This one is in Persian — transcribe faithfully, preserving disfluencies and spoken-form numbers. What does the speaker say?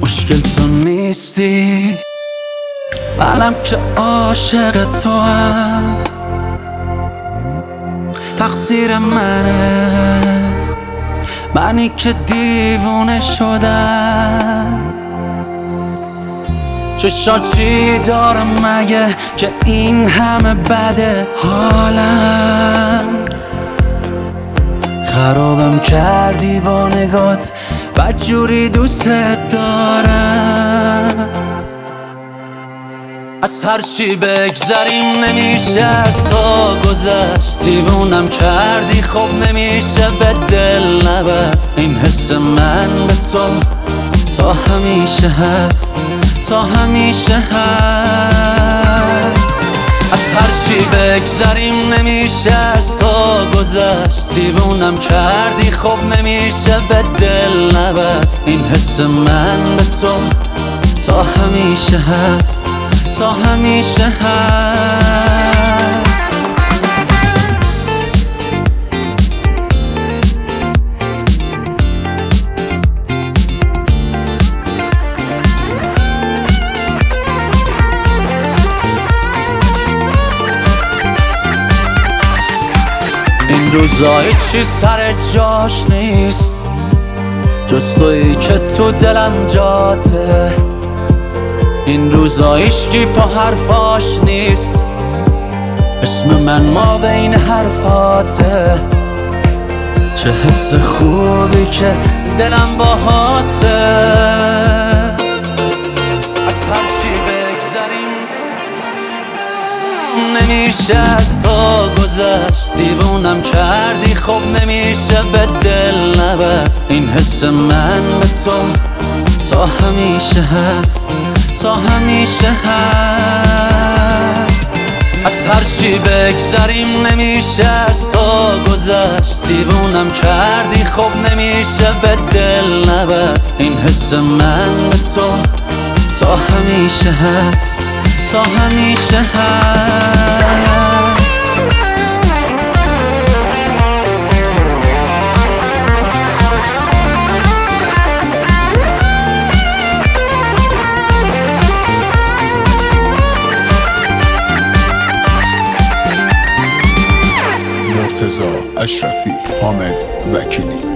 مشکل تو نیستی، منم که عاشق تو هم. تقصیر منه، منی که دیوونه شدم. چشات چی دارم مگه که این همه بده حالم؟ خرابم کردی با نگات، بدجوری دوست دارم. از هرچی بگذریم نمیشه از تو گذشت. دیوونم کردی خب نمیشه به دل نبست. این حس من به تو تا همیشه هست، تا همیشه هست. از هرچی بگذریم نمیشه از تو گذشت. دیوونم کردی خب نمیشه به دل نبست. این حس من به تو تا همیشه هست، تا همیشه هست. این روزا هیچی سر جاش نیست، جز تویی که تو دلم جاته. این روزا هیچکی پا حرفاش نیست، اسم من ما بین حرفاته. چه حس خوبی که دلم باهاته. از هرچی بگذریم نمیشه از تو گذشت. دیوونم کردی خب نمیشه به دل نبست. این حس من به تو تا همیشه هست، تا همیشه هست. از هرچی بگذریم نمیشه از تو گذشت. دیوونم کردی خب نمیشه به دل نبست. این حس من به تو تا همیشه هست، تا همیشه هست. مرتضی اشرفی، حامد وکیلی.